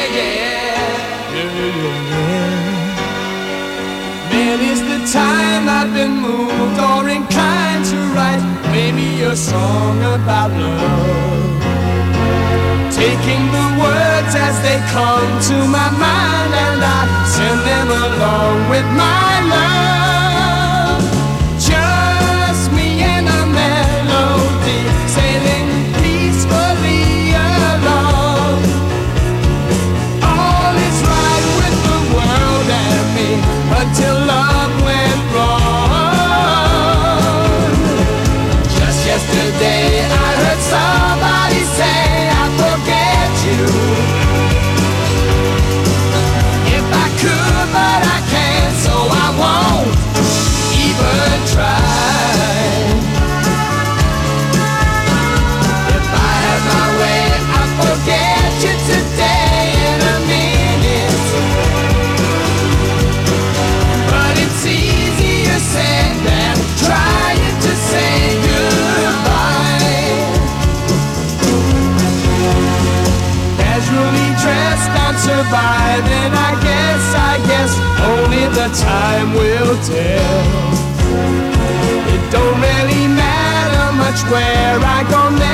yeah, yeah, yeah, yeah. Many's the time I've been moved or inclined to write maybe a song about love, taking the words as they come to my mind, and I send them along with my love. Just me and a melody, sailing peacefully along. All is right with the world and me until love went wrong. Just yesterday I heard somebody say I forget you. If I could, but I can't, so I won't even try. If I had my way, I'd forget you today in a minute. But it's easier said than trying to say goodbye. Casually dressed, I'm surviving, I guess only the time will tell. It don't really matter much where I go next.